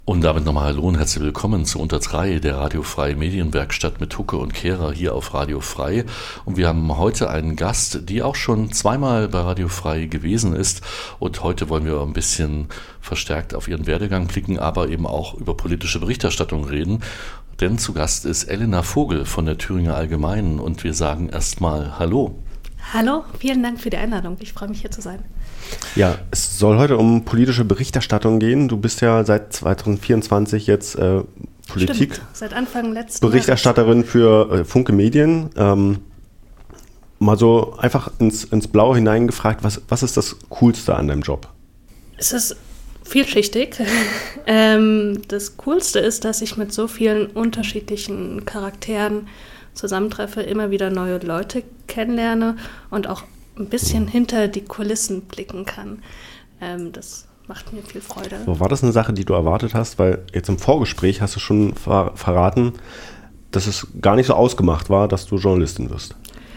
Und damit nochmal Hallo und herzlich willkommen zu Unter 3, der radiofreie Medienwerkstatt mit Hucke und Kehrer hier auf Radio Frei. Und wir haben heute einen Gast, die auch schon zweimal bei Radio Frei gewesen ist. Und heute wollen wir ein bisschen verstärkt auf ihren Werdegang blicken, aber eben auch über politische Berichterstattung reden. Denn zu Gast ist Elena Vogel von der Thüringer Allgemeinen und wir sagen erstmal Hallo. Hallo, vielen Dank für die Einladung. Ich freue mich hier zu sein. Ja, es soll heute um politische Berichterstattung gehen. Du bist ja seit 2024 jetzt Politik. Stimmt, seit Anfang letzten Berichterstatterin für Funke Medien. Mal so einfach ins Blaue hineingefragt, was ist das Coolste an deinem Job? Es ist vielschichtig. Das Coolste ist, dass ich mit so vielen unterschiedlichen Charakteren zusammentreffe, immer wieder neue Leute kennenlerne und auch ein bisschen hinter die Kulissen blicken kann. Das macht mir viel Freude. So, war das eine Sache, die du erwartet hast? Weil jetzt im Vorgespräch hast du schon verraten, dass es gar nicht so ausgemacht war, dass du Journalistin wirst.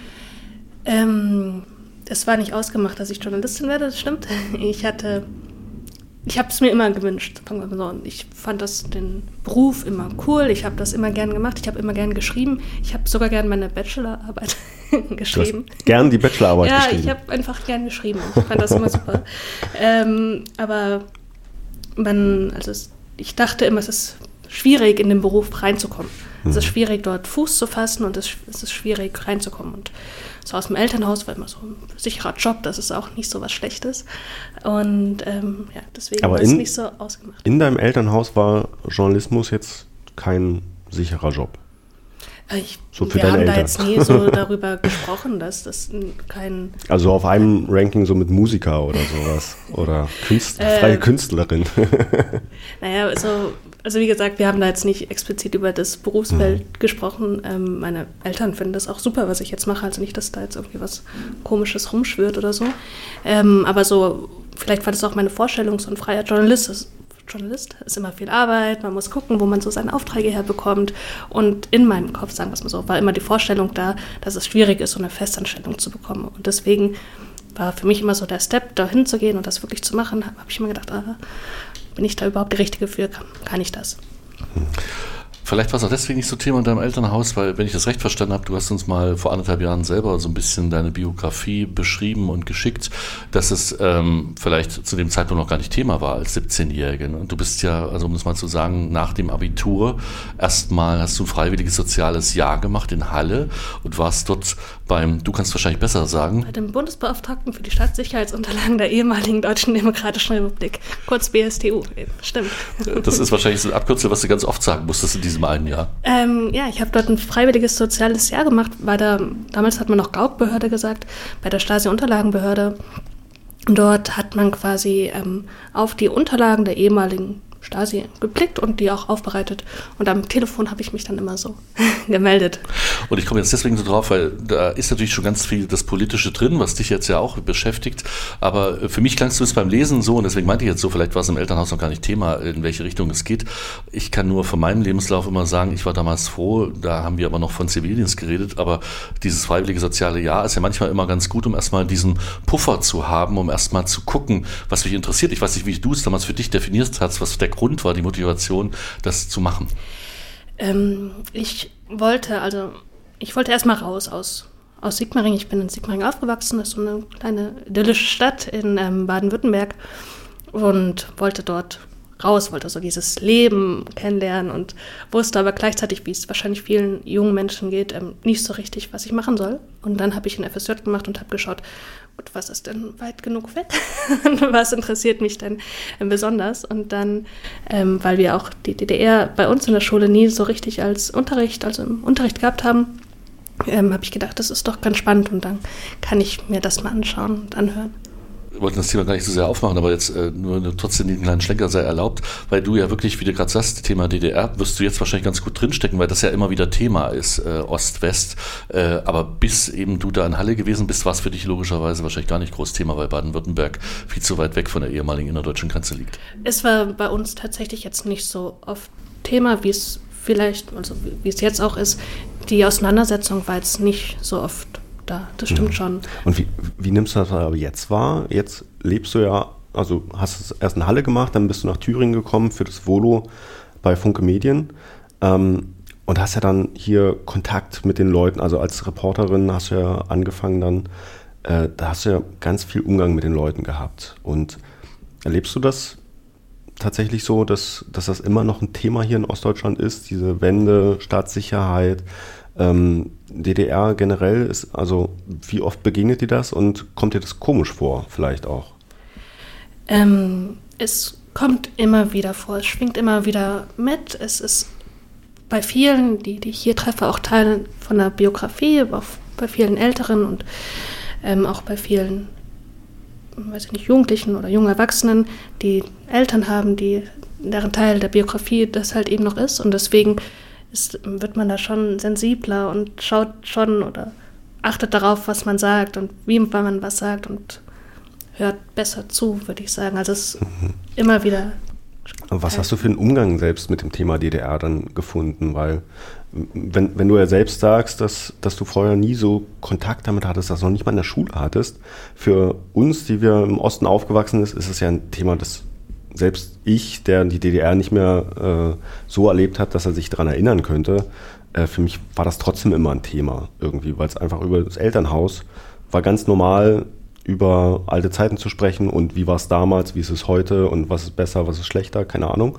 Es war nicht ausgemacht, dass ich Journalistin werde, das stimmt. Ich habe es mir immer gewünscht. Ich fand den Beruf immer cool. Ich habe das immer gern gemacht. Ich habe immer gern geschrieben. Ich habe sogar gern meine Bachelorarbeit geschrieben. Du hast gern die Bachelorarbeit geschrieben? Ja, ich habe einfach gern geschrieben. Ich fand das immer super. Aber ich dachte immer, es ist schwierig, in den Beruf reinzukommen. Es ist schwierig, dort Fuß zu fassen und es ist schwierig, reinzukommen. Und so aus dem Elternhaus war immer so ein sicherer Job, das ist auch nicht so was Schlechtes. Und deswegen war es nicht so ausgemacht. In deinem Elternhaus war Journalismus jetzt kein sicherer Job? Wir haben da jetzt nie so darüber gesprochen, dass das kein... Also auf einem Ranking so mit Musiker oder sowas oder freie Künstlerin. Naja, also wie gesagt, wir haben da jetzt nicht explizit über das Berufsfeld gesprochen. Meine Eltern finden das auch super, was ich jetzt mache. Also nicht, dass da jetzt irgendwie was Komisches rumschwirrt oder so. Aber so, vielleicht war das auch meine Vorstellung, so ein freier Journalist ist immer viel Arbeit, man muss gucken, wo man so seine Aufträge herbekommt. Und in meinem Kopf, sagen wir es mal so, war immer die Vorstellung da, dass es schwierig ist, so eine Festanstellung zu bekommen. Und deswegen war für mich immer so der Step, da hinzugehen und das wirklich zu machen, habe ich immer gedacht, bin ich da überhaupt die Richtige für? Kann ich das? Vielleicht war es auch deswegen nicht so Thema in deinem Elternhaus, weil, wenn ich das recht verstanden habe, du hast uns mal vor 1,5 Jahren selber so ein bisschen deine Biografie beschrieben und geschickt, dass es vielleicht zu dem Zeitpunkt noch gar nicht Thema war als 17-Jährige. Und du bist ja, also um es mal zu sagen, nach dem Abitur erstmal hast du ein freiwilliges soziales Jahr gemacht in Halle und warst dort du kannst wahrscheinlich besser sagen. Bei dem Bundesbeauftragten für die Staatssicherheitsunterlagen der ehemaligen Deutschen Demokratischen Republik, kurz BSTU, stimmt. Das ist wahrscheinlich so ein Abkürzel, was du ganz oft sagen musstest in diesem einen Jahr. Ich habe dort ein freiwilliges soziales Jahr gemacht, damals hat man noch Gaukbehörde gesagt, bei der Stasi-Unterlagenbehörde. Dort hat man quasi auf die Unterlagen der ehemaligen Stasi geblickt und die auch aufbereitet. Und am Telefon habe ich mich dann immer so gemeldet. Und ich komme jetzt deswegen so drauf, weil da ist natürlich schon ganz viel das Politische drin, was dich jetzt ja auch beschäftigt. Aber für mich klangst du es beim Lesen so, und deswegen meinte ich jetzt so, vielleicht war es im Elternhaus noch gar nicht Thema, in welche Richtung es geht. Ich kann nur von meinem Lebenslauf immer sagen, ich war damals froh, da haben wir aber noch von Zivildienst geredet, aber dieses freiwillige soziale Jahr ist ja manchmal immer ganz gut, um erstmal diesen Puffer zu haben, um erstmal zu gucken, was mich interessiert. Ich weiß nicht, wie du es damals für dich definiert hast, was der Grund war, die Motivation, das zu machen. Ich wollte erstmal raus aus Sigmaringen. Ich bin in Sigmaringen aufgewachsen, das ist so eine kleine idyllische Stadt in Baden-Württemberg und wollte dort raus, wollte so dieses Leben kennenlernen und wusste aber gleichzeitig, wie es wahrscheinlich vielen jungen Menschen geht, nicht so richtig, was ich machen soll. Und dann habe ich ein FSJ gemacht und habe geschaut, gut, was ist denn weit genug weg? Was interessiert mich denn besonders? Und dann, weil wir auch die DDR bei uns in der Schule nie so richtig im Unterricht gehabt haben, habe ich gedacht, das ist doch ganz spannend und dann kann ich mir das mal anschauen und anhören. Wir wollten das Thema gar nicht so sehr aufmachen, aber jetzt nur trotzdem den kleinen Schlenker sei erlaubt, weil du ja wirklich, wie du gerade sagst, Thema DDR, wirst du jetzt wahrscheinlich ganz gut drinstecken, weil das ja immer wieder Thema ist, Ost-West. Aber bis eben du da in Halle gewesen bist, war es für dich logischerweise wahrscheinlich gar nicht groß Thema, weil Baden-Württemberg viel zu weit weg von der ehemaligen innerdeutschen Grenze liegt. Es war bei uns tatsächlich jetzt nicht so oft Thema, wie es jetzt auch ist. Die Auseinandersetzung war jetzt nicht so oft da, das stimmt schon. Und wie nimmst du das aber jetzt wahr? Jetzt lebst du ja also hast es erst in Halle gemacht, dann bist du nach Thüringen gekommen für das Volo bei Funke Medien. Und hast ja dann hier Kontakt mit den Leuten, also als Reporterin hast du ja angefangen dann, da hast du ja ganz viel Umgang mit den Leuten gehabt. Und erlebst du das tatsächlich so, dass das immer noch ein Thema hier in Ostdeutschland ist, diese Wende, Staatssicherheit, DDR generell ist, also wie oft begegnet dir das und kommt dir das komisch vor, vielleicht auch? Es kommt immer wieder vor, es schwingt immer wieder mit. Es ist bei vielen, die ich hier treffe, auch Teil von der Biografie, aber auch bei vielen Älteren und auch bei vielen, weiß ich nicht, Jugendlichen oder jungen Erwachsenen, die Eltern haben, deren Teil der Biografie das halt eben noch ist. Und deswegen wird man da schon sensibler und schaut schon oder achtet darauf, was man sagt und wie man was sagt und hört besser zu, würde ich sagen. Also es ist immer wieder. Was hast du für einen Umgang selbst mit dem Thema DDR dann gefunden? Weil wenn du ja selbst sagst, dass du vorher nie so Kontakt damit hattest, dass du noch nicht mal in der Schule hattest, für uns, die wir im Osten aufgewachsen sind, ist es ja ein Thema, das selbst ich, der die DDR nicht mehr so erlebt hat, dass er sich daran erinnern könnte, für mich war das trotzdem immer ein Thema irgendwie, weil es einfach über das Elternhaus war ganz normal, über alte Zeiten zu sprechen und wie war es damals, wie ist es heute und was ist besser, was ist schlechter, keine Ahnung.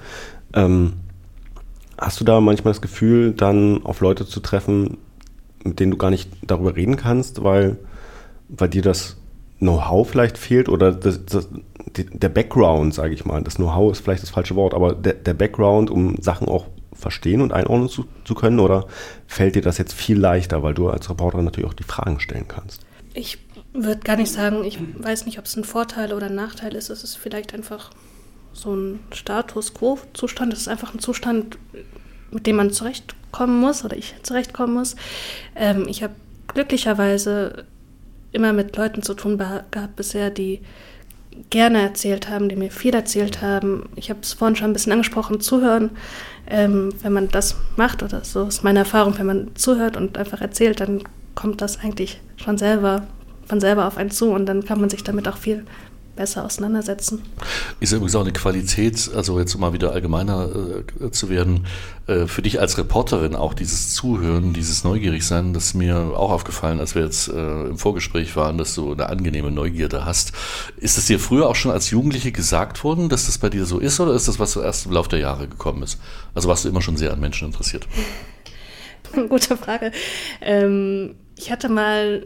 Hast du da manchmal das Gefühl, dann auf Leute zu treffen, mit denen du gar nicht darüber reden kannst, weil dir das Know-how vielleicht fehlt oder der Background, sage ich mal, das Know-how ist vielleicht das falsche Wort, aber der Background, um Sachen auch verstehen und einordnen zu können, oder fällt dir das jetzt viel leichter, weil du als Reporterin natürlich auch die Fragen stellen kannst? Ich würde gar nicht sagen, ich weiß nicht, ob es ein Vorteil oder ein Nachteil ist. Es ist vielleicht einfach so ein Status-Quo-Zustand. Es ist einfach ein Zustand, mit dem man zurechtkommen muss oder ich zurechtkommen muss. Ich habe glücklicherweise immer mit Leuten zu tun gehabt bisher, die gerne erzählt haben, die mir viel erzählt haben. Ich habe es vorhin schon ein bisschen angesprochen, zuhören. Wenn man das macht, oder so ist meine Erfahrung, wenn man zuhört und einfach erzählt, dann kommt das eigentlich schon von selber auf einen zu und dann kann man sich damit auch viel besser auseinandersetzen. Ist übrigens auch eine Qualität, also jetzt um mal wieder allgemeiner zu werden, für dich als Reporterin auch dieses Zuhören, dieses Neugierigsein, das ist mir auch aufgefallen, als wir jetzt im Vorgespräch waren, dass du eine angenehme Neugierde hast. Ist es dir früher auch schon als Jugendliche gesagt worden, dass das bei dir so ist, oder ist das, was erst im Laufe der Jahre gekommen ist? Also warst du immer schon sehr an Menschen interessiert? Gute Frage. Ich hatte mal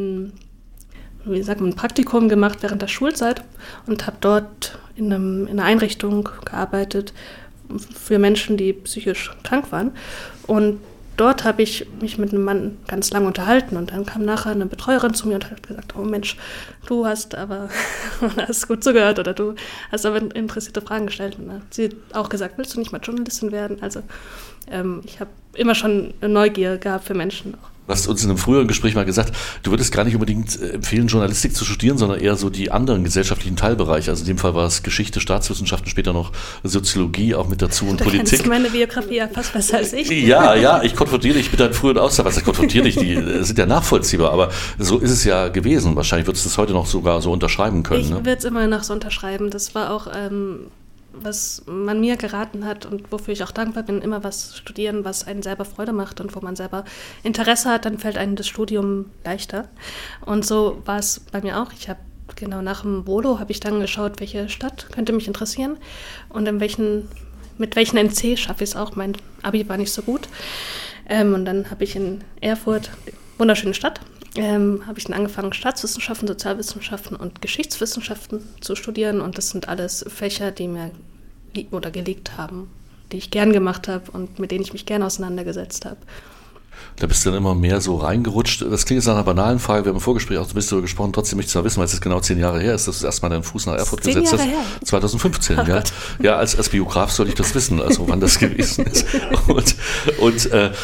ein Praktikum gemacht während der Schulzeit und habe dort in einer Einrichtung gearbeitet für Menschen, die psychisch krank waren. Und dort habe ich mich mit einem Mann ganz lange unterhalten und dann kam nachher eine Betreuerin zu mir und hat gesagt, oh Mensch, du hast gut zugehört oder du hast aber interessierte Fragen gestellt. Und dann hat sie auch gesagt, willst du nicht mal Journalistin werden? Also ich habe immer schon eine Neugier gehabt für Menschen. Du hast uns in einem früheren Gespräch mal gesagt, du würdest gar nicht unbedingt empfehlen, Journalistik zu studieren, sondern eher so die anderen gesellschaftlichen Teilbereiche. Also in dem Fall war es Geschichte, Staatswissenschaften, später noch Soziologie auch mit dazu und Politik. Du kennst meine Biografie ja fast besser als ich. Ja, ich konfrontiere dich mit deinen früheren Aussagen. Also ich konfrontiere dich, die sind ja nachvollziehbar, aber so ist es ja gewesen. Wahrscheinlich würdest du es heute noch sogar so unterschreiben können. Ich würde es immer noch so unterschreiben. Das war auch was man mir geraten hat und wofür ich auch dankbar bin, immer was studieren, was einen selber Freude macht und wo man selber Interesse hat, dann fällt einem das Studium leichter. Und so war es bei mir auch. Ich habe genau nach dem Volo habe ich dann geschaut, welche Stadt könnte mich interessieren und mit welchen NC schaffe ich es auch. Mein Abi war nicht so gut. Und dann habe ich in Erfurt, wunderschöne Stadt, habe ich dann angefangen, Staatswissenschaften, Sozialwissenschaften und Geschichtswissenschaften zu studieren. Und das sind alles Fächer, die mir gelegt haben, die ich gern gemacht habe und mit denen ich mich gern auseinandergesetzt habe. Da bist du dann immer mehr so reingerutscht. Das klingt jetzt nach einer banalen Frage. Wir haben im Vorgespräch auch so ein bisschen darüber gesprochen. Trotzdem möchte ich noch wissen, weil es jetzt genau 10 Jahre her ist, dass du erstmal deinen Fuß nach Erfurt gesetzt hast. 2015, oh, ja. Ja, als Biograf soll ich das wissen, also wann das gewesen ist. Und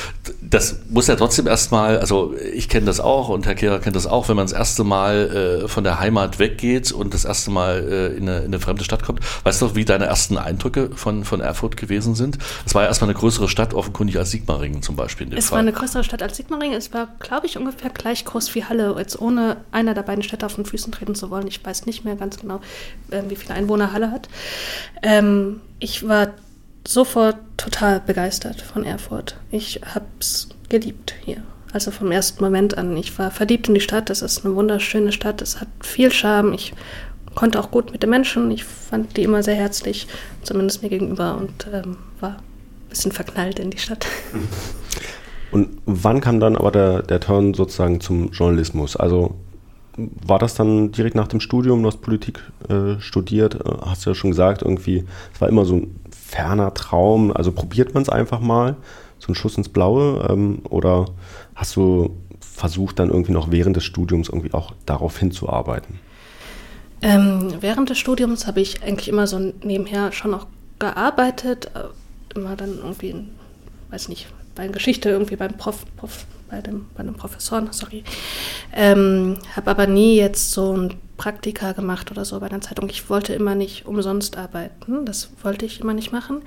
das muss ja trotzdem erstmal, also ich kenne das auch und Herr Kehrer kennt das auch, wenn man das erste Mal von der Heimat weggeht und das erste Mal in eine fremde Stadt kommt. Weißt du, wie deine ersten Eindrücke von Erfurt gewesen sind? Es war ja erstmal eine größere Stadt, offenkundig als Sigmaringen zum Beispiel in dem Fall. Es war eine größere Stadt als Sigmaringen. Es war, glaube ich, ungefähr gleich groß wie Halle, jetzt ohne einer der beiden Städte auf den Füßen treten zu wollen. Ich weiß nicht mehr ganz genau, wie viele Einwohner Halle hat. Ich war sofort total begeistert von Erfurt. Ich habe es geliebt hier. Also vom ersten Moment an. Ich war verliebt in die Stadt. Es ist eine wunderschöne Stadt. Es hat viel Charme. Ich konnte auch gut mit den Menschen. Ich fand die immer sehr herzlich, zumindest mir gegenüber, und war ein bisschen verknallt in die Stadt. Und wann kam dann aber der Turn sozusagen zum Journalismus? Also war das dann direkt nach dem Studium, du hast Politik studiert, hast du ja schon gesagt, irgendwie, es war immer so ein ferner Traum, also probiert man es einfach mal, so ein Schuss ins Blaue, oder hast du versucht dann irgendwie noch während des Studiums irgendwie auch darauf hinzuarbeiten? Während des Studiums habe ich eigentlich immer so nebenher schon auch gearbeitet, immer dann irgendwie, weiß nicht, bei Geschichte irgendwie bei einem Professor, sorry. Habe aber nie jetzt so ein Praktika gemacht oder so bei einer Zeitung. Ich wollte immer nicht umsonst arbeiten, das wollte ich immer nicht machen.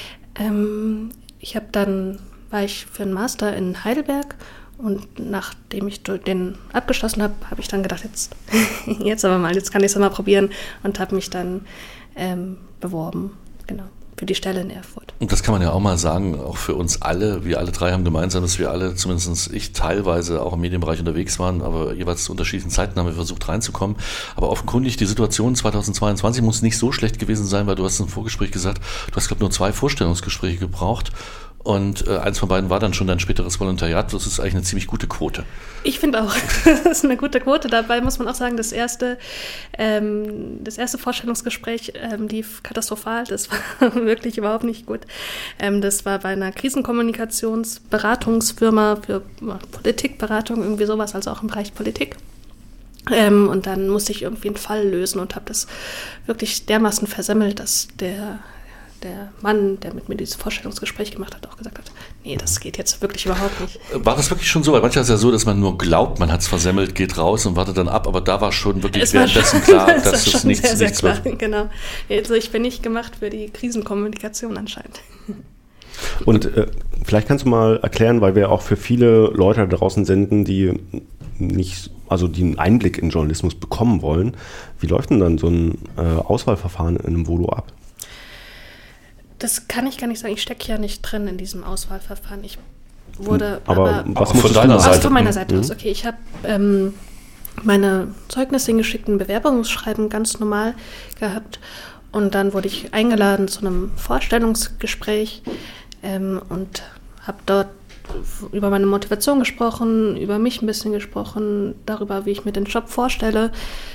War ich für einen Master in Heidelberg, und nachdem ich den abgeschlossen habe, habe ich dann gedacht, jetzt kann ich es mal probieren, und habe mich dann beworben, genau, für die Stelle in Erfurt. Und das kann man ja auch mal sagen, auch für uns alle, wir alle drei haben gemeinsam, dass wir alle, zumindest ich teilweise auch im Medienbereich unterwegs waren, aber jeweils zu unterschiedlichen Zeiten haben wir versucht reinzukommen. Aber offenkundig, die Situation 2022 muss nicht so schlecht gewesen sein, weil du hast im Vorgespräch gesagt, du hast, glaube ich, nur 2 Vorstellungsgespräche gebraucht. Und eins von beiden war dann schon dein späteres Volontariat. Das ist eigentlich eine ziemlich gute Quote. Ich finde auch, das ist eine gute Quote. Dabei muss man auch sagen, das erste Vorstellungsgespräch lief katastrophal. Das war wirklich überhaupt nicht gut. Das war bei einer Krisenkommunikationsberatungsfirma für Politikberatung, irgendwie sowas, also auch im Bereich Politik. Und dann musste ich irgendwie einen Fall lösen und habe das wirklich dermaßen versemmelt, dass der Mann, der mit mir dieses Vorstellungsgespräch gemacht hat, auch gesagt hat, nee, das geht jetzt wirklich überhaupt nicht. War das wirklich schon so? Weil manchmal ist es ja so, dass man nur glaubt, man hat es versemmelt, geht raus und wartet dann ab, aber da war schon wirklich währenddessen klar, dass es nichts klar, wird. Genau. Also ich bin nicht gemacht für die Krisenkommunikation anscheinend. Und vielleicht kannst du mal erklären, weil wir auch für viele Leute da draußen senden, die die einen Einblick in Journalismus bekommen wollen. Wie läuft denn dann so ein Auswahlverfahren in einem Volo ab? Das kann ich gar nicht sagen. Ich stecke ja nicht drin in diesem Auswahlverfahren. Ich wurde was von deiner Seite? Von meiner Seite aus. Okay, ich habe meine Zeugnisse hingeschickt, ein Bewerbungsschreiben ganz normal gehabt, und dann wurde ich eingeladen zu einem Vorstellungsgespräch und habe dort über meine Motivation gesprochen, über mich ein bisschen gesprochen, darüber, wie ich mir den Job vorstelle,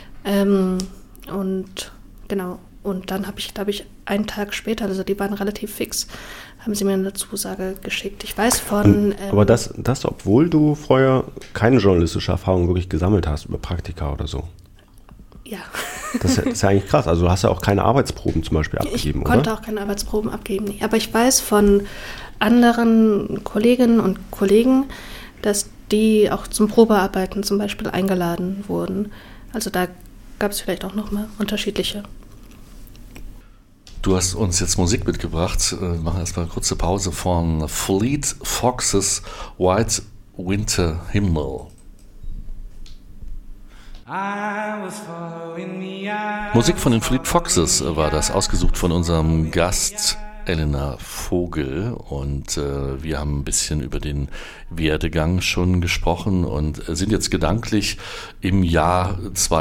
und genau. Und dann habe ich, glaube ich, einen Tag später, also die waren relativ fix, haben sie mir eine Zusage geschickt. Ich weiß von... aber das, obwohl du vorher keine journalistische Erfahrung wirklich gesammelt hast, über Praktika oder so. Ja. Das ist ja eigentlich krass. Also du hast ja auch keine Arbeitsproben zum Beispiel abgegeben, oder? Ich konnte auch keine Arbeitsproben abgeben. Nee. Aber ich weiß von anderen Kolleginnen und Kollegen, dass die auch zum Probearbeiten zum Beispiel eingeladen wurden. Also da gab es vielleicht auch nochmal unterschiedliche. Du hast uns jetzt Musik mitgebracht. Wir machen erstmal eine kurze Pause von Fleet Foxes White Winter Hymnal. Musik von den Fleet Foxes war das, ausgesucht von unserem Gast Elena Vogel, und wir haben ein bisschen über den Werdegang schon gesprochen und sind jetzt gedanklich im Jahr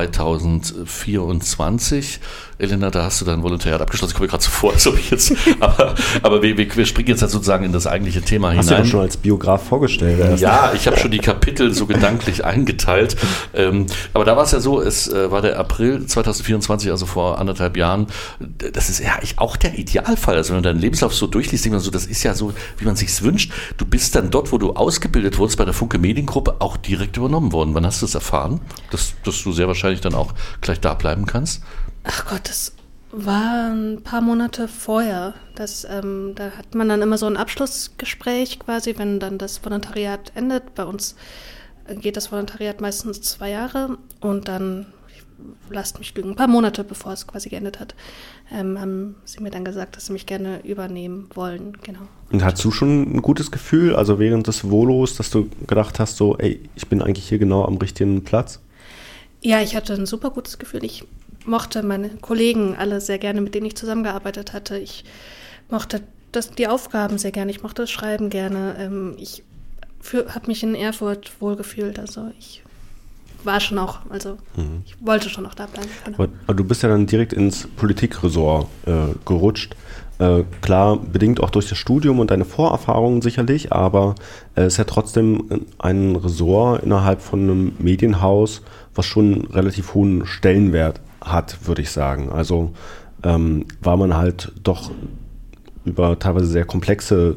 2024. Elena, da hast du dein Volontariat abgeschlossen. Ich komme mir gerade so vor, als ob ich jetzt, aber wir springen jetzt halt sozusagen in das eigentliche Thema hinein. Hast du dich schon als Biograf vorgestellt? Ja, ich habe schon die Kapitel so gedanklich eingeteilt. Aber da war es ja so, es war der April 2024, also vor 1,5 Jahren. Das ist ja eigentlich auch der Idealfall. Also wenn du deinen Lebenslauf so durchliest, denkt man so, das ist ja so, wie man sich's wünscht. Du bist dann dort, wo du ausgebildet wurdest, bei der Funke Mediengruppe, auch direkt übernommen worden. Wann hast du es erfahren, dass du sehr wahrscheinlich dann auch gleich da bleiben kannst? Ach Gott, war ein paar Monate vorher. Da hat man dann immer so ein Abschlussgespräch quasi, wenn dann das Volontariat endet. Bei uns geht das Volontariat meistens 2 Jahre und dann, lasst mich lügen, ein paar Monate bevor es quasi geendet hat, haben sie mir dann gesagt, dass sie mich gerne übernehmen wollen. Genau. Und hattest du schon ein gutes Gefühl, also während des Volos, dass du gedacht hast, so, ey, ich bin eigentlich hier genau am richtigen Platz? Ja, ich hatte ein super gutes Gefühl. Ich mochte meine Kollegen alle sehr gerne, mit denen ich zusammengearbeitet hatte. Ich mochte die Aufgaben sehr gerne. Ich mochte das Schreiben gerne. Ich habe mich in Erfurt wohlgefühlt. Also ich war schon auch, ich wollte schon auch da bleiben. Genau. Aber du bist ja dann direkt ins Politikressort gerutscht. Klar, bedingt auch durch das Studium und deine Vorerfahrungen sicherlich, aber es ist ja trotzdem ein Ressort innerhalb von einem Medienhaus, was schon einen relativ hohen Stellenwert hat, würde ich sagen. Also war man halt doch über teilweise sehr komplexe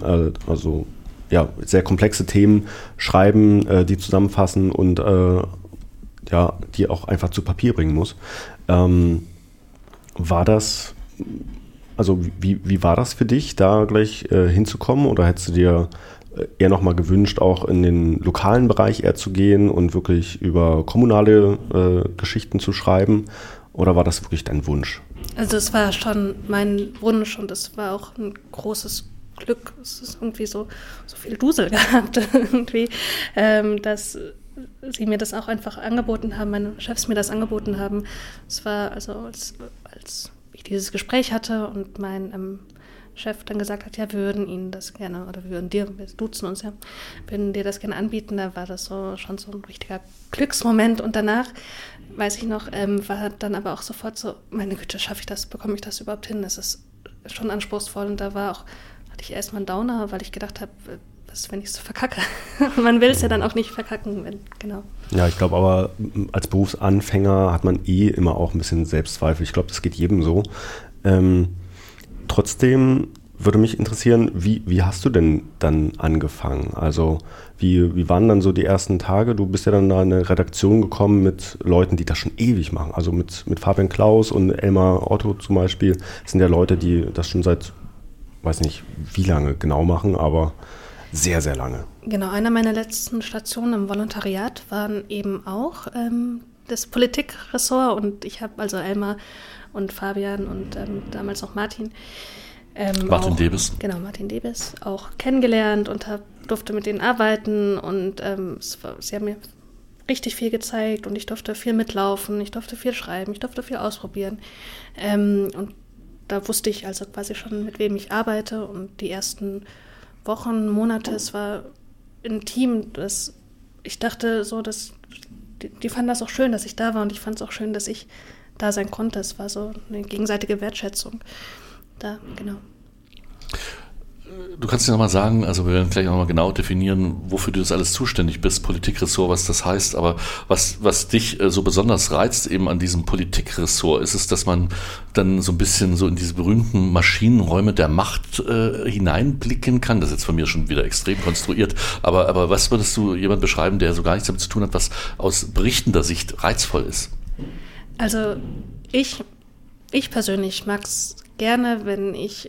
sehr komplexe Themen schreiben, die zusammenfassen und die auch einfach zu Papier bringen muss. War das, also wie war das für dich, da gleich hinzukommen, oder hättest du dir eher nochmal gewünscht, auch in den lokalen Bereich eher zu gehen und wirklich über kommunale Geschichten zu schreiben, oder war das wirklich dein Wunsch? Also es war schon mein Wunsch und es war auch ein großes Glück. Es ist irgendwie so viel Dusel gehabt, irgendwie, dass sie mir das auch einfach angeboten haben, meine Chefs mir das angeboten haben. Es war also, als ich dieses Gespräch hatte und mein Chef dann gesagt hat, ja, wir würden Ihnen das gerne, oder wir duzen uns ja, würden dir das gerne anbieten, da war das schon so ein richtiger Glücksmoment. Und danach, weiß ich noch, war dann aber auch sofort so, meine Güte, schaffe ich das, bekomme ich das überhaupt hin? Das ist schon anspruchsvoll. Und da hatte ich erstmal einen Downer, weil ich gedacht habe, was, wenn ich es so verkacke? Man will es ja dann auch nicht verkacken, genau. Ja, ich glaube aber, als Berufsanfänger hat man immer auch ein bisschen Selbstzweifel. Ich glaube, das geht jedem so. Trotzdem würde mich interessieren, wie hast du denn dann angefangen? Also wie waren dann so die ersten Tage? Du bist ja dann da in eine Redaktion gekommen mit Leuten, die das schon ewig machen. Also mit Fabian Klaus und Elmar Otto zum Beispiel. Das sind ja Leute, die das schon seit, weiß nicht wie lange genau machen, aber sehr, sehr lange. Genau, einer meiner letzten Stationen im Volontariat waren eben auch das Politikressort, und ich habe also Elmar und Fabian und damals noch Martin. Martin Debes. Genau, Martin Debes auch kennengelernt und durfte mit denen arbeiten, und sie haben mir richtig viel gezeigt und ich durfte viel mitlaufen, ich durfte viel schreiben, ich durfte viel ausprobieren. Und da wusste ich also quasi schon, mit wem ich arbeite, und die ersten Wochen, Monate, es war ein Team, das ich dachte so, dass die fanden das auch schön, dass ich da war, und ich fand es auch schön, dass ich da sein konnte. Es war so eine gegenseitige Wertschätzung da, genau. Du kannst dir nochmal sagen, also wir werden gleich nochmal genau definieren, wofür du das alles zuständig bist, Politikressort, was das heißt, aber was dich so besonders reizt eben an diesem Politikressort, ist es, dass man dann so ein bisschen so in diese berühmten Maschinenräume der Macht hineinblicken kann. Das ist jetzt von mir schon wieder extrem konstruiert, aber was würdest du jemand beschreiben, der so gar nichts damit zu tun hat, was aus berichtender Sicht reizvoll ist? Also ich persönlich mag es gerne, wenn ich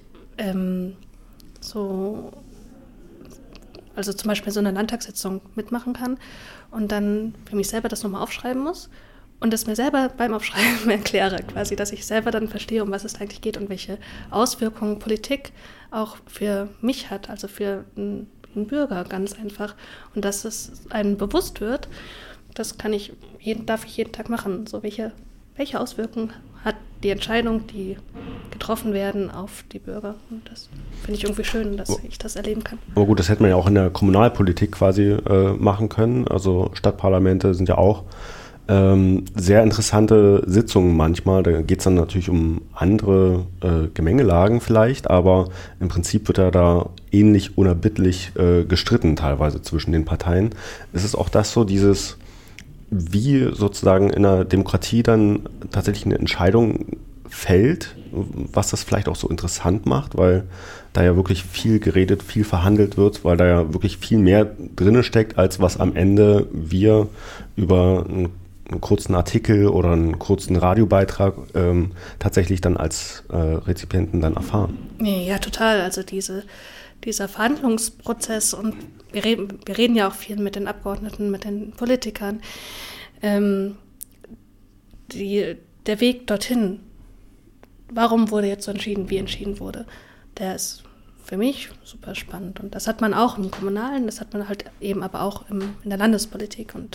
also zum Beispiel so eine Landtagssitzung mitmachen kann und dann für mich selber das nochmal aufschreiben muss und das mir selber beim Aufschreiben erkläre, quasi, dass ich selber dann verstehe, um was es eigentlich geht und welche Auswirkungen Politik auch für mich hat, also für einen Bürger ganz einfach, und dass es einem bewusst wird, das darf ich jeden Tag machen, so welche Auswirkungen hat die Entscheidung, die getroffen werden, auf die Bürger. Und das finde ich irgendwie schön, dass ich das erleben kann. Aber gut, das hätte man ja auch in der Kommunalpolitik quasi machen können. Also Stadtparlamente sind ja auch sehr interessante Sitzungen manchmal. Da geht es dann natürlich um andere Gemengelagen vielleicht, aber im Prinzip wird ja da ähnlich unerbittlich gestritten teilweise zwischen den Parteien. Ist es auch das so, wie sozusagen in einer Demokratie dann tatsächlich eine Entscheidung fällt, was das vielleicht auch so interessant macht, weil da ja wirklich viel geredet, viel verhandelt wird, weil da ja wirklich viel mehr drin steckt, als was am Ende wir über ein einen kurzen Artikel oder einen kurzen Radiobeitrag tatsächlich dann als Rezipienten dann erfahren. Ja, total. Also dieser Verhandlungsprozess, und wir reden ja auch viel mit den Abgeordneten, mit den Politikern. Der Weg dorthin, warum wurde jetzt so entschieden, wie entschieden wurde, der ist für mich super spannend. Und das hat man auch im Kommunalen, das hat man halt eben aber auch in der Landespolitik. Und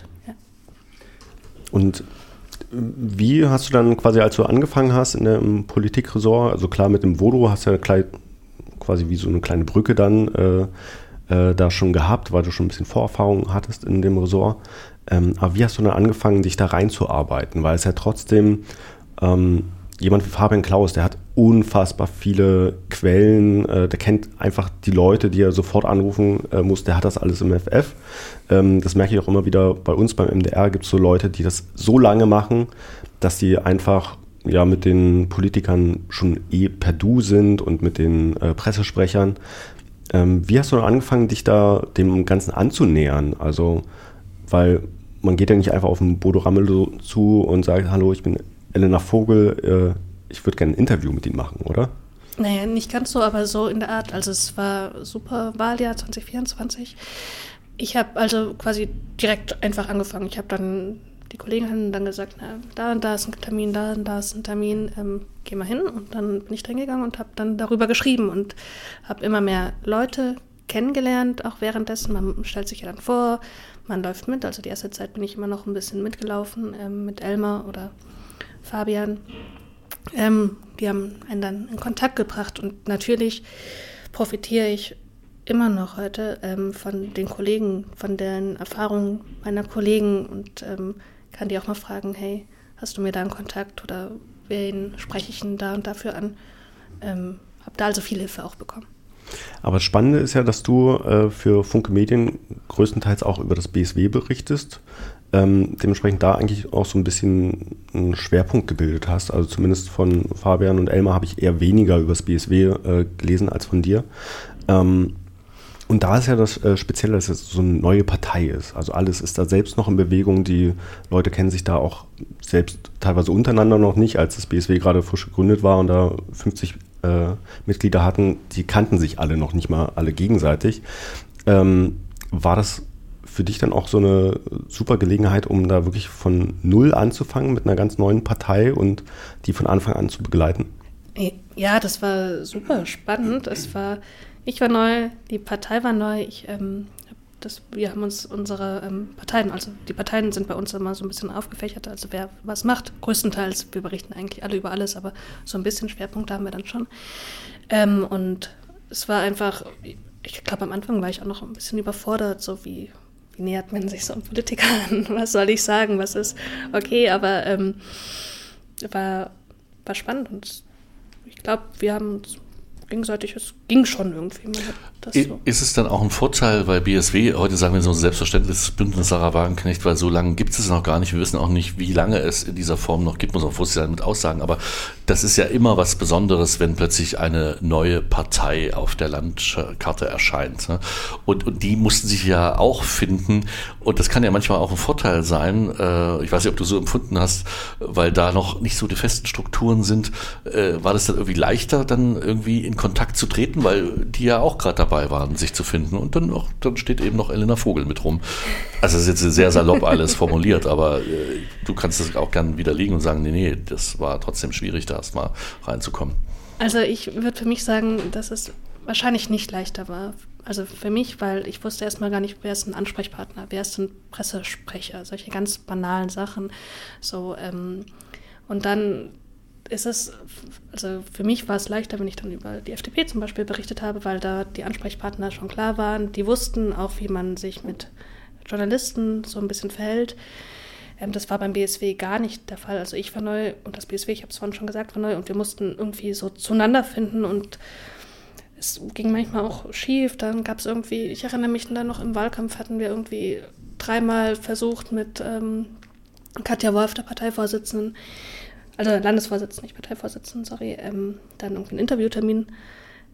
wie hast du dann quasi, als du angefangen hast im Politikressort, also klar mit dem Vodo hast du ja quasi wie so eine kleine Brücke dann da schon gehabt, weil du schon ein bisschen Vorerfahrung hattest in dem Ressort. Aber wie hast du dann angefangen, dich da reinzuarbeiten? Weil es ja trotzdem jemand wie Fabian Klaus, der hat unfassbar viele Quellen, der kennt einfach die Leute, die er sofort anrufen muss, der hat das alles im FF. Das merke ich auch immer wieder bei uns beim MDR, gibt es so Leute, die das so lange machen, dass die einfach mit den Politikern schon per Du sind und mit den Pressesprechern. Wie hast du dann angefangen, dich da dem Ganzen anzunähern? Also, weil man geht ja nicht einfach auf den Bodo Ramelow zu und sagt, hallo, ich bin Elena Vogel, ich würde gerne ein Interview mit Ihnen machen, oder? Naja, nicht ganz so, aber so in der Art. Also es war super Wahljahr 2024. Ich habe also quasi direkt einfach angefangen. Ich habe dann, die Kollegen haben dann gesagt, na, da und da ist ein Termin, da und da ist ein Termin, geh mal hin. Und dann bin ich drin gegangen und habe dann darüber geschrieben und habe immer mehr Leute kennengelernt, auch währenddessen. Man stellt sich ja dann vor, man läuft mit. Also die erste Zeit bin ich immer noch ein bisschen mitgelaufen mit Elmar oder Fabian. Die haben einen dann in Kontakt gebracht und natürlich profitiere ich immer noch heute von den Kollegen, von den Erfahrungen meiner Kollegen und kann die auch mal fragen, hey, hast du mir da einen Kontakt oder wen spreche ich denn da und dafür an? Habe da also viel Hilfe auch bekommen. Aber das Spannende ist ja, dass du für Funke Medien größtenteils auch über das BSW berichtest. Dementsprechend da eigentlich auch so ein bisschen einen Schwerpunkt gebildet hast. Also zumindest von Fabian und Elmar habe ich eher weniger über das BSW gelesen als von dir. Und da ist ja das Spezielle, dass es so eine neue Partei ist. Also alles ist da selbst noch in Bewegung. Die Leute kennen sich da auch selbst teilweise untereinander noch nicht, als das BSW gerade frisch gegründet war und da 50 Mitglieder hatten. Die kannten sich alle noch nicht mal alle gegenseitig. War das für dich dann auch so eine super Gelegenheit, um da wirklich von Null anzufangen mit einer ganz neuen Partei und die von Anfang an zu begleiten? Ja, das war super spannend. Ich war neu, die Partei war neu. Wir haben uns unsere Parteien, also die Parteien sind bei uns immer so ein bisschen aufgefächert, also wer was macht. Größtenteils, wir berichten eigentlich alle über alles, aber so ein bisschen Schwerpunkte haben wir dann schon. Und es war einfach, ich glaube am Anfang war ich auch noch ein bisschen überfordert, so wie nähert man sich so einem Politiker an? Was soll ich sagen? Was ist okay? Aber war spannend und ich glaube, wir haben uns gegenseitig, es ging schon irgendwie. Ist es dann auch ein Vorteil, weil BSW, heute sagen wir so ein selbstverständliches Bündnis Sarah Wagenknecht, weil so lange gibt es noch gar nicht, wir wissen auch nicht, wie lange es in dieser Form noch gibt, muss auch vorsichtig sein mit Aussagen, aber das ist ja immer was Besonderes, wenn plötzlich eine neue Partei auf der Landkarte erscheint. Ne? Und die mussten sich ja auch finden und das kann ja manchmal auch ein Vorteil sein, ich weiß nicht, ob du so empfunden hast, weil da noch nicht so die festen Strukturen sind, war das dann irgendwie leichter, dann irgendwie in Kontakt zu treten, weil die ja auch gerade dabei waren, sich zu finden. Und dann steht eben noch Elena Vogel mit rum. Also das ist jetzt sehr salopp alles formuliert, aber du kannst das auch gerne widerlegen und sagen, nee, das war trotzdem schwierig, da erst mal reinzukommen. Also ich würde für mich sagen, dass es wahrscheinlich nicht leichter war. Also für mich, weil ich wusste erstmal gar nicht, wer ist ein Ansprechpartner, wer ist ein Pressesprecher, solche ganz banalen Sachen. So, und dann ist es, also für mich war es leichter, wenn ich dann über die FDP zum Beispiel berichtet habe, weil da die Ansprechpartner schon klar waren. Die wussten auch, wie man sich mit Journalisten so ein bisschen verhält. Das war beim BSW gar nicht der Fall. Also ich war neu und das BSW, ich habe es vorhin schon gesagt, war neu und wir mussten irgendwie so zueinander finden und es ging manchmal auch schief. Dann gab es irgendwie, ich erinnere mich dann noch im Wahlkampf hatten wir irgendwie 3-mal versucht mit Katja Wolf, der Parteivorsitzenden, also Landesvorsitzende, nicht Parteivorsitzende, sorry, dann irgendwie einen Interviewtermin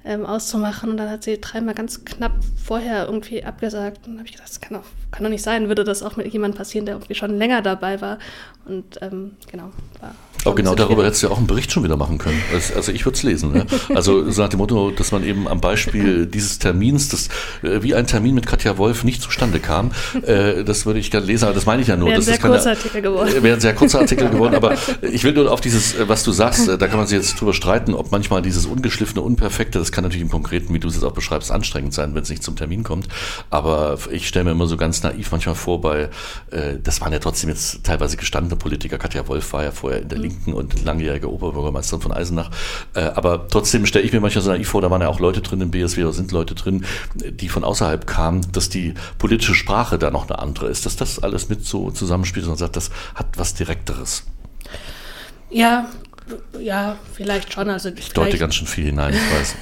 auszumachen. Und dann hat sie 3-mal ganz knapp vorher irgendwie abgesagt. Und dann habe ich gedacht, das kann doch nicht sein. Würde das auch mit jemandem passieren, der irgendwie schon länger dabei war. Und genau, war aber genau darüber hättest du ja auch einen Bericht schon wieder machen können. Also ich würde es lesen. Ne? Also so nach dem Motto, dass man eben am Beispiel dieses Termins, das wie ein Termin mit Katja Wolf nicht zustande kam, das würde ich gerne lesen, aber das meine ich ja nur. Wäre ein sehr kurzer Artikel geworden. Wäre ein sehr kurzer Artikel geworden, aber ich will nur auf dieses, was du sagst, da kann man sich jetzt drüber streiten, ob manchmal dieses ungeschliffene, unperfekte, das kann natürlich im Konkreten, wie du es jetzt auch beschreibst, anstrengend sein, wenn es nicht zum Termin kommt. Aber ich stelle mir immer so ganz naiv manchmal vor, das waren ja trotzdem jetzt teilweise gestandene Politiker. Katja Wolf war ja vorher in der Linken und langjährige Oberbürgermeisterin von Eisenach. Aber trotzdem stelle ich mir manchmal so naiv vor, da waren ja auch Leute drin im BSW oder sind Leute drin, die von außerhalb kamen, dass die politische Sprache da noch eine andere ist, dass das alles mit so zusammenspielt und sagt, das hat was Direkteres. Ja, vielleicht schon. Also ich deute ganz schön viel hinein, ich weiß.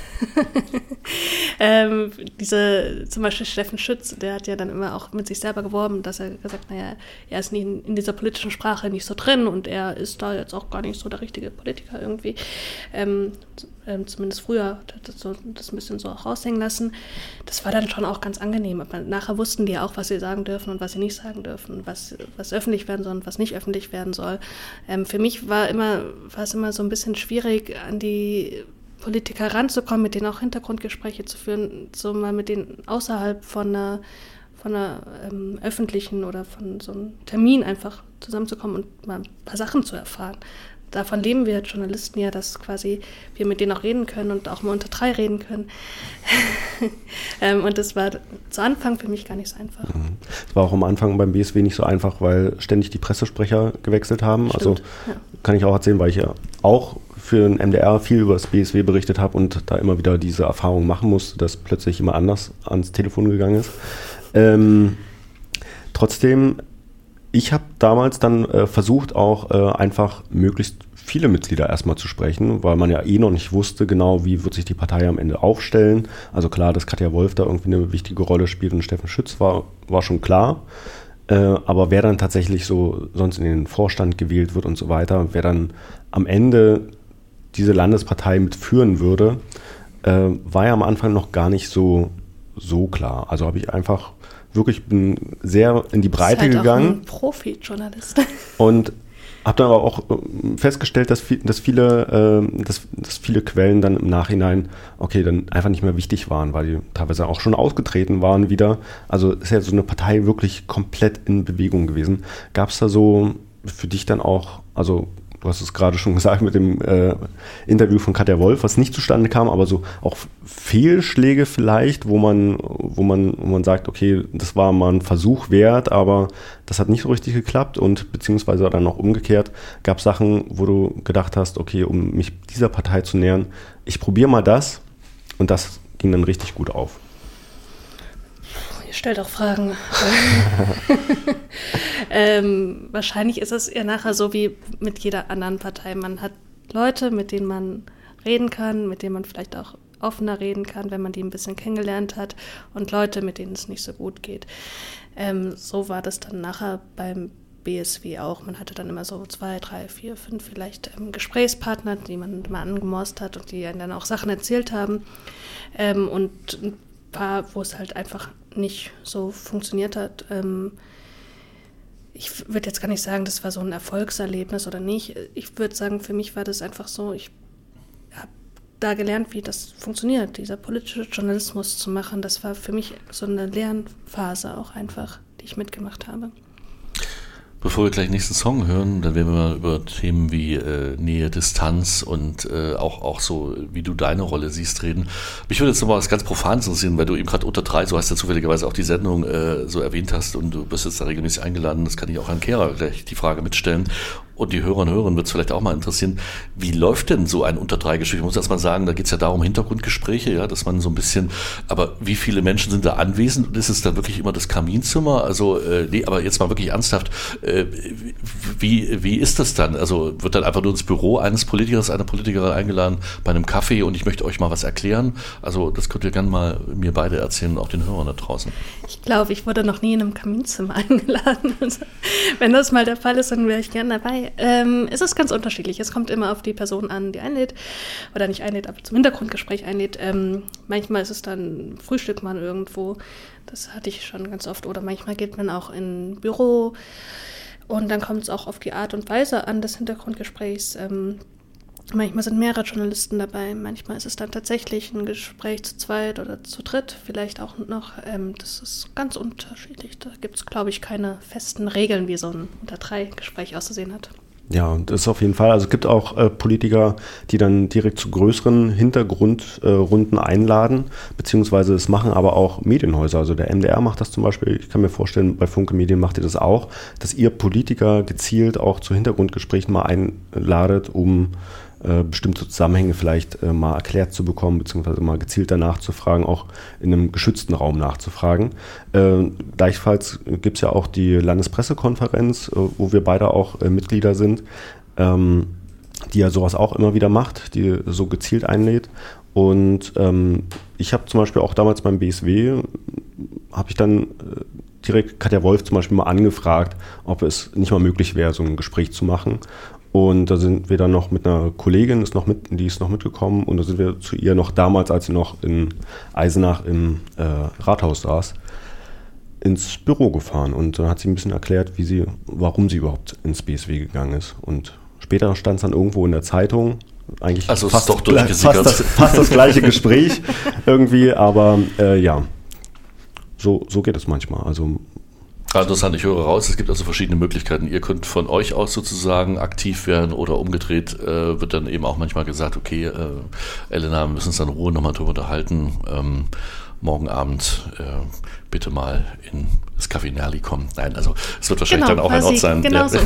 Zum Beispiel Steffen Schütz, der hat ja dann immer auch mit sich selber geworben, dass er gesagt, er ist nicht in dieser politischen Sprache nicht so drin und er ist da jetzt auch gar nicht so der richtige Politiker irgendwie. Zumindest früher hat das ein bisschen so auch raushängen lassen. Das war dann schon auch ganz angenehm. Aber nachher wussten die auch, was sie sagen dürfen und was sie nicht sagen dürfen, was öffentlich werden soll und was nicht öffentlich werden soll. Für mich war es immer so ein bisschen schwierig, an die Politiker ranzukommen, mit denen auch Hintergrundgespräche zu führen, so mal mit denen außerhalb von einer öffentlichen oder von so einem Termin einfach zusammenzukommen und mal ein paar Sachen zu erfahren. Davon leben wir Journalisten ja, dass quasi wir mit denen auch reden können und auch mal unter 3 reden können. Und das war zu Anfang für mich gar nicht so einfach. Es war auch am Anfang beim BSW nicht so einfach, weil ständig die Pressesprecher gewechselt haben. Stimmt, also kann ich auch erzählen, weil ich ja auch für den MDR viel über das BSW berichtet habe und da immer wieder diese Erfahrung machen musste, dass plötzlich immer anders ans Telefon gegangen ist. Trotzdem, ich habe damals dann versucht, auch einfach möglichst viele Mitglieder erstmal zu sprechen, weil man ja noch nicht wusste genau, wie wird sich die Partei am Ende aufstellen. Also klar, dass Katja Wolf da irgendwie eine wichtige Rolle spielt und Steffen Schütz war schon klar. Aber wer dann tatsächlich so sonst in den Vorstand gewählt wird und so weiter, wer dann am Ende diese Landespartei mitführen würde, war ja am Anfang noch gar nicht so klar. Also habe ich einfach wirklich bin sehr in die Breite gegangen. Auch ein Profi-Journalist. Und habe dann aber auch festgestellt, dass viele Quellen dann im Nachhinein dann einfach nicht mehr wichtig waren, weil die teilweise auch schon ausgetreten waren wieder. Also ist ja so eine Partei wirklich komplett in Bewegung gewesen. Gab es da so für dich dann auch, also du hast es gerade schon gesagt mit dem Interview von Katja Wolf, was nicht zustande kam, aber so auch Fehlschläge vielleicht, wo man sagt, okay, das war mal ein Versuch wert, aber das hat nicht so richtig geklappt und beziehungsweise dann auch umgekehrt, gab es Sachen, wo du gedacht hast, okay, um mich dieser Partei zu nähern, ich probiere mal das und das ging dann richtig gut auf. Ihr stellt auch Fragen. Wahrscheinlich ist es ja nachher so wie mit jeder anderen Partei. Man hat Leute, mit denen man reden kann, mit denen man vielleicht auch offener reden kann, wenn man die ein bisschen kennengelernt hat und Leute, mit denen es nicht so gut geht. So war das dann nachher beim BSW auch. Man hatte dann immer so 2, 3, 4, 5 vielleicht Gesprächspartner, die man mal angemorst hat und die einen dann auch Sachen erzählt haben. Und ein paar, wo es halt einfach nicht so funktioniert hat. Ich würde jetzt gar nicht sagen, das war so ein Erfolgserlebnis oder nicht. Ich würde sagen, für mich war das einfach so, ich habe da gelernt, wie das funktioniert, dieser politische Journalismus zu machen. Das war für mich so eine Lernphase auch einfach, die ich mitgemacht habe. Bevor wir gleich den nächsten Song hören, dann werden wir mal über Themen wie Nähe, Distanz und auch so, wie du deine Rolle siehst, reden. Mich würde jetzt noch mal was ganz Profanes interessieren, weil du eben gerade unter 3, so hast du ja zufälligerweise auch die Sendung so erwähnt hast und du bist jetzt da regelmäßig eingeladen, das kann ich auch Herrn Kehrer gleich die Frage mitstellen. Und die Hörer und Hörerinnen wird es vielleicht auch mal interessieren, wie läuft denn so ein Unter-3-Gespräch? Ich muss erst mal sagen, da geht es ja darum, Hintergrundgespräche, ja, dass man so ein bisschen, aber wie viele Menschen sind da anwesend und ist es da wirklich immer das Kaminzimmer? Also, nee, aber jetzt mal wirklich ernsthaft, wie ist das dann? Also wird dann einfach nur ins Büro eines Politikers, einer Politikerin eingeladen bei einem Kaffee und ich möchte euch mal was erklären? Also das könnt ihr gerne mal mir beide erzählen, auch den Hörern da draußen. Ich glaube, ich wurde noch nie in einem Kaminzimmer eingeladen. Also, wenn das mal der Fall ist, dann wäre ich gerne dabei. Hi. Es ist ganz unterschiedlich. Es kommt immer auf die Person an, die einlädt. Oder nicht einlädt, aber zum Hintergrundgespräch einlädt. Manchmal ist es dann Frühstück mal irgendwo. Das hatte ich schon ganz oft. Oder manchmal geht man auch in ein Büro. Und dann kommt es auch auf die Art und Weise an des Hintergrundgesprächs. Manchmal sind mehrere Journalisten dabei. Manchmal ist es dann tatsächlich ein Gespräch zu zweit oder zu dritt. Vielleicht auch noch. Das ist ganz unterschiedlich. Da gibt es, glaube ich, keine festen Regeln, wie so ein Unter-3-Gespräch auszusehen hat. Ja, und das ist auf jeden Fall. Also es gibt auch Politiker, die dann direkt zu größeren Hintergrundrunden einladen, beziehungsweise es machen aber auch Medienhäuser. Also der MDR macht das zum Beispiel. Ich kann mir vorstellen, bei Funke Medien macht ihr das auch, dass ihr Politiker gezielt auch zu Hintergrundgesprächen mal einladet, um bestimmte Zusammenhänge vielleicht mal erklärt zu bekommen, beziehungsweise mal gezielt danach zu fragen, auch in einem geschützten Raum nachzufragen. Gleichfalls gibt es ja auch die Landespressekonferenz, wo wir beide auch Mitglieder sind, die ja sowas auch immer wieder macht, die so gezielt einlädt. Und ich habe zum Beispiel auch damals beim BSW, habe ich dann direkt Katja Wolf zum Beispiel mal angefragt, ob es nicht mal möglich wäre, so ein Gespräch zu machen. Und da sind wir dann noch mit einer Kollegin, die ist noch mitgekommen, und da sind wir zu ihr noch damals, als sie noch in Eisenach im Rathaus saß, ins Büro gefahren. Und dann hat sie ein bisschen erklärt, warum sie überhaupt ins BSW gegangen ist. Und später stand es dann irgendwo in der Zeitung, eigentlich also fast das gleiche Gespräch irgendwie, aber ja, so geht es manchmal. Also interessant, ich höre raus, es gibt also verschiedene Möglichkeiten. Ihr könnt von euch aus sozusagen aktiv werden oder umgedreht wird dann eben auch manchmal gesagt, okay, Elena, wir müssen uns dann in Ruhe nochmal drüber unterhalten. Morgen Abend bitte mal in das Café Nerli kommen. Nein, also es wird wahrscheinlich dann auch ein Ort sein. Genau so.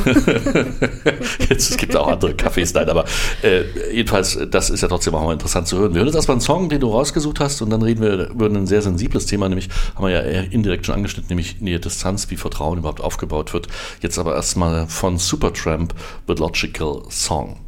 Es gibt auch andere Cafés, nein, aber jedenfalls, das ist ja trotzdem auch mal interessant zu hören. Wir hören jetzt erstmal einen Song, den du rausgesucht hast, und dann reden wir über ein sehr sensibles Thema, nämlich, haben wir ja eher indirekt schon angeschnitten, nämlich Nähe, Distanz, wie Vertrauen überhaupt aufgebaut wird. Jetzt aber erstmal von Supertramp, The Logical Song.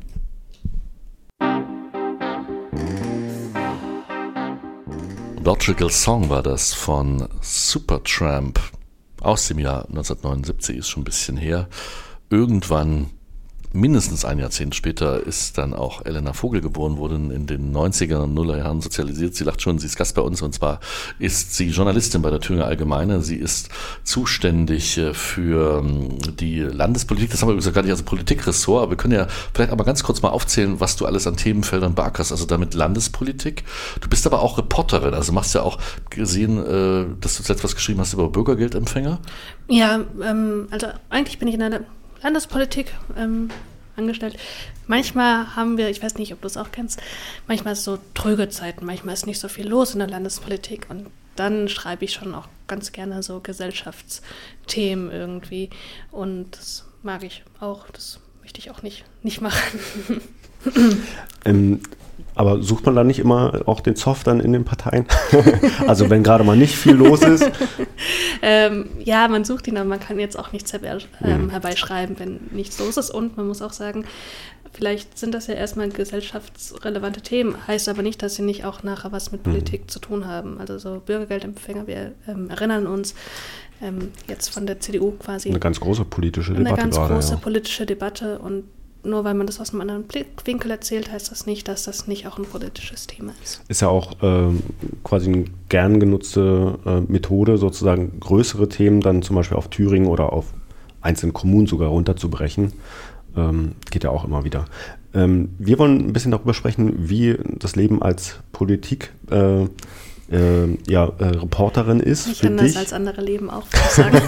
Logical Song war das von Supertramp aus dem Jahr 1979, ist schon ein bisschen her. Irgendwann, mindestens ein Jahrzehnt später, ist dann auch Elena Vogel geboren, wurde in den 90er und Nullerjahren sozialisiert. Sie lacht schon, sie ist Gast bei uns, und zwar ist sie Journalistin bei der Thüringer Allgemeine. Sie ist zuständig für die Landespolitik, das haben wir übrigens gar nicht als Politikressort, aber wir können ja vielleicht aber ganz kurz mal aufzählen, was du alles an Themenfeldern beackerst, also damit Landespolitik. Du bist aber auch Reporterin, also machst ja auch gesehen, dass du zuletzt was geschrieben hast über Bürgergeldempfänger. Ja, also eigentlich bin ich in der Landespolitik angestellt. Manchmal haben wir, ich weiß nicht, ob du es auch kennst, manchmal ist es so tröge Zeiten, manchmal ist nicht so viel los in der Landespolitik, und dann schreibe ich schon auch ganz gerne so Gesellschaftsthemen irgendwie, und das mag ich auch, das möchte ich auch nicht machen. Aber sucht man da nicht immer auch den Zoff dann in den Parteien? Also wenn gerade mal nicht viel los ist? Ja, man sucht ihn, aber man kann jetzt auch nichts herbeischreiben, wenn nichts los ist. Und man muss auch sagen, vielleicht sind das ja erstmal gesellschaftsrelevante Themen, heißt aber nicht, dass sie nicht auch nachher was mit Politik zu tun haben. Also so Bürgergeldempfänger, wir erinnern uns jetzt von der CDU quasi. Eine ganz große politische Debatte gerade. Eine ganz große politische Debatte, und nur weil man das aus einem anderen Blickwinkel erzählt, heißt das nicht, dass das nicht auch ein politisches Thema ist. Ist ja auch quasi eine gern genutzte Methode, sozusagen größere Themen dann zum Beispiel auf Thüringen oder auf einzelne Kommunen sogar runterzubrechen. Geht ja auch immer wieder. Wir wollen ein bisschen darüber sprechen, wie das Leben als Reporterin ist. Nicht anders als andere Leben auch, würde ich sagen.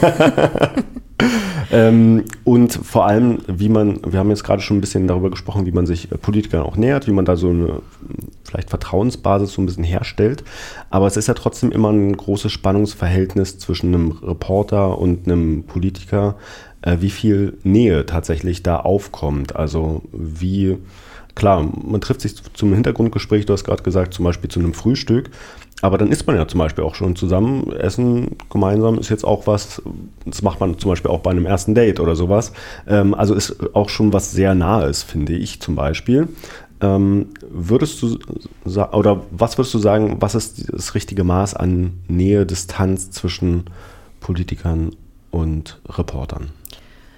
Und vor allem, wir haben jetzt gerade schon ein bisschen darüber gesprochen, wie man sich Politikern auch nähert, wie man da so eine vielleicht Vertrauensbasis so ein bisschen herstellt. Aber es ist ja trotzdem immer ein großes Spannungsverhältnis zwischen einem Reporter und einem Politiker, wie viel Nähe tatsächlich da aufkommt. Also klar, man trifft sich zum Hintergrundgespräch, du hast gerade gesagt, zum Beispiel zu einem Frühstück. Aber dann isst man ja zum Beispiel auch schon zusammen. Essen gemeinsam ist jetzt auch was, das macht man zum Beispiel auch bei einem ersten Date oder sowas. Also ist auch schon was sehr Nahes, finde ich zum Beispiel. Was würdest du sagen, was ist das richtige Maß an Nähe, Distanz zwischen Politikern und Reportern?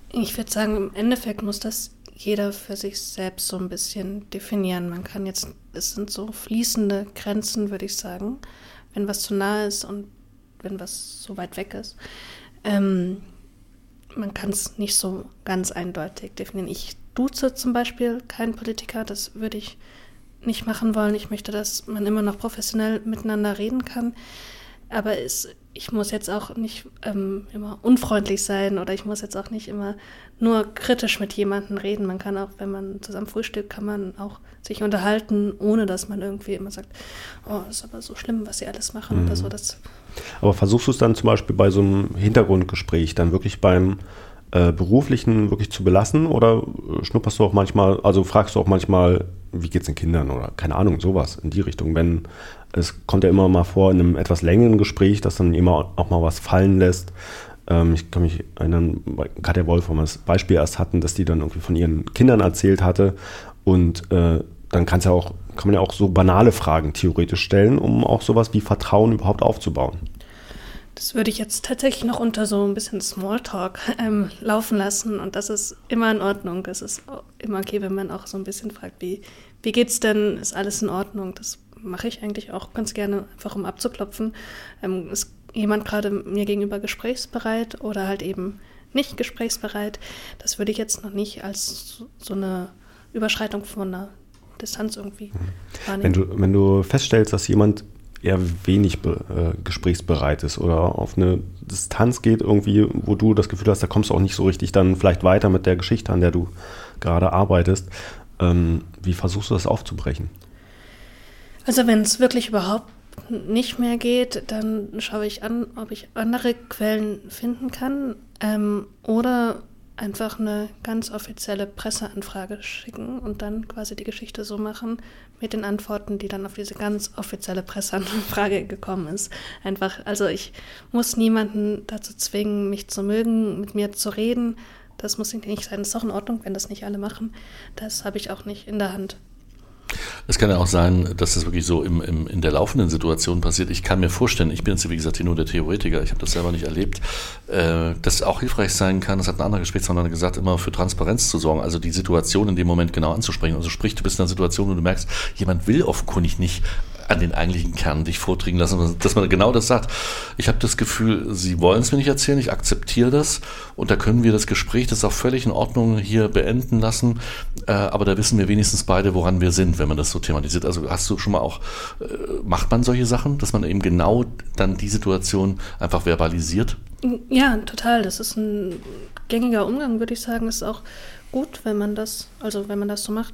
Ich würde sagen, im Endeffekt muss das jeder für sich selbst so ein bisschen definieren. Man kann jetzt, es sind so fließende Grenzen, würde ich sagen, wenn was zu nah ist und wenn was so weit weg ist. Man kann es nicht so ganz eindeutig definieren. Ich duze zum Beispiel keinen Politiker, das würde ich nicht machen wollen. Ich möchte, dass man immer noch professionell miteinander reden kann. Aber ich muss jetzt auch nicht immer unfreundlich sein oder ich muss jetzt auch nicht immer nur kritisch mit jemandem reden. Man kann auch, wenn man zusammen frühstückt, kann man auch sich unterhalten, ohne dass man irgendwie immer sagt, oh, das ist aber so schlimm, was sie alles machen oder so. Aber versuchst du es dann zum Beispiel bei so einem Hintergrundgespräch dann wirklich beim Beruflichen wirklich zu belassen oder schnupperst du auch manchmal, also fragst du auch manchmal, wie geht's den Kindern oder keine Ahnung, sowas in die Richtung, wenn es kommt ja immer mal vor in einem etwas längeren Gespräch, dass dann immer auch mal was fallen lässt. Ich kann mich erinnern, bei Katja Wolf, wo wir das Beispiel erst hatten, dass die dann irgendwie von ihren Kindern erzählt hatte und dann kann man ja auch so banale Fragen theoretisch stellen, um auch sowas wie Vertrauen überhaupt aufzubauen. Das würde ich jetzt tatsächlich noch unter so ein bisschen Smalltalk laufen lassen und das ist immer in Ordnung. Es ist immer okay, wenn man auch so ein bisschen fragt, wie geht's denn, ist alles in Ordnung? Das mache ich eigentlich auch ganz gerne, einfach um abzuklopfen. Ist jemand gerade mir gegenüber gesprächsbereit oder halt eben nicht gesprächsbereit? Das würde ich jetzt noch nicht als so eine Überschreitung von einer Distanz irgendwie wahrnehmen. Wenn du feststellst, dass jemand eher wenig gesprächsbereit ist oder auf eine Distanz geht irgendwie, wo du das Gefühl hast, da kommst du auch nicht so richtig dann vielleicht weiter mit der Geschichte, an der du gerade arbeitest, wie versuchst du das aufzubrechen? Also wenn es wirklich überhaupt nicht mehr geht, dann schaue ich an, ob ich andere Quellen finden kann oder einfach eine ganz offizielle Presseanfrage schicken und dann quasi die Geschichte so machen mit den Antworten, die dann auf diese ganz offizielle Presseanfrage gekommen ist. Einfach, also ich muss niemanden dazu zwingen, mich zu mögen, mit mir zu reden. Das muss nicht sein. Das ist auch in Ordnung, wenn das nicht alle machen. Das habe ich auch nicht in der Hand. Es kann ja auch sein, dass das wirklich so in der laufenden Situation passiert. Ich kann mir vorstellen, ich bin jetzt wie gesagt hier nur der Theoretiker, ich habe das selber nicht erlebt, dass es auch hilfreich sein kann, das hat ein anderer Gesprächspartner gesagt, immer für Transparenz zu sorgen, also die Situation in dem Moment genau anzusprechen. Also sprich, du bist in einer Situation, wo du merkst, jemand will offenkundig nicht an den eigentlichen Kern dich vordringen lassen, dass man genau das sagt. Ich habe das Gefühl, sie wollen es mir nicht erzählen, ich akzeptiere das und da können wir das Gespräch, das ist auch völlig in Ordnung, hier beenden lassen, aber da wissen wir wenigstens beide, woran wir sind, wenn man das so thematisiert. Also hast du schon mal auch, macht man solche Sachen, dass man eben genau dann die Situation einfach verbalisiert? Ja, total. Das ist ein gängiger Umgang, würde ich sagen. Es ist auch gut, wenn man das so macht.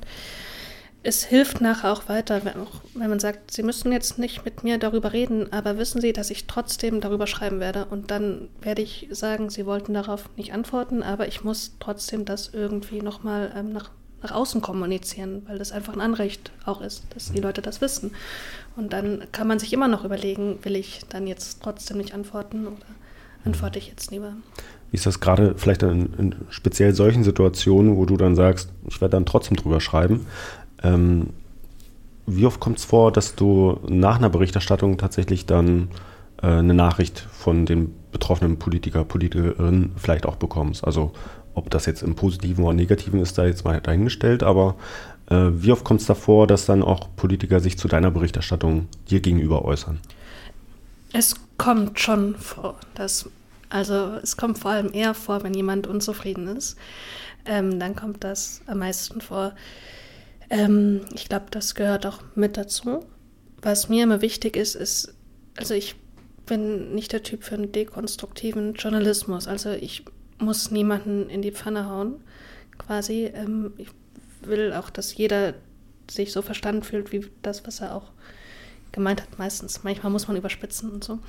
Es hilft nachher auch weiter, wenn man sagt, Sie müssen jetzt nicht mit mir darüber reden, aber wissen Sie, dass ich trotzdem darüber schreiben werde und dann werde ich sagen, Sie wollten darauf nicht antworten, aber ich muss trotzdem das irgendwie nochmal nach außen kommunizieren, weil das einfach ein Anrecht auch ist, dass die Leute das wissen. Und dann kann man sich immer noch überlegen, will ich dann jetzt trotzdem nicht antworten oder antworte ich jetzt lieber? Wie ist das gerade vielleicht in speziell solchen Situationen, wo du dann sagst, ich werde dann trotzdem drüber schreiben? Wie oft kommt es vor, dass du nach einer Berichterstattung tatsächlich dann eine Nachricht von dem betroffenen Politiker, Politikerin vielleicht auch bekommst? Also ob das jetzt im Positiven oder Negativen ist, da jetzt mal dahingestellt, aber wie oft kommt es davor, dass dann auch Politiker sich zu deiner Berichterstattung dir gegenüber äußern? Es kommt schon vor, es kommt vor allem eher vor, wenn jemand unzufrieden ist. Dann kommt das am meisten vor. Ich glaube, das gehört auch mit dazu. Was mir immer wichtig ist, also ich bin nicht der Typ für einen dekonstruktiven Journalismus. Also ich muss niemanden in die Pfanne hauen, quasi. Ich will auch, dass jeder sich so verstanden fühlt, wie das, was er auch gemeint hat meistens. Manchmal muss man überspitzen und so.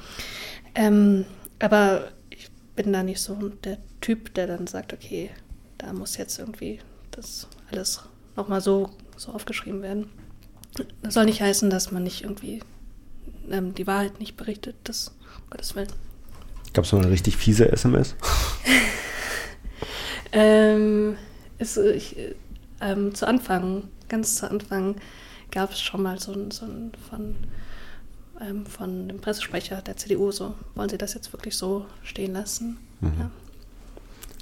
Aber ich bin da nicht so der Typ, der dann sagt, okay, da muss jetzt irgendwie das alles nochmal so aufgeschrieben werden. Das soll nicht heißen, dass man nicht irgendwie die Wahrheit nicht berichtet, das um Gottes Willen. Gab es so eine richtig fiese SMS? Ganz zu Anfang gab es schon mal so ein von dem Pressesprecher der CDU, so, wollen Sie das jetzt wirklich so stehen lassen? Mhm. Ja.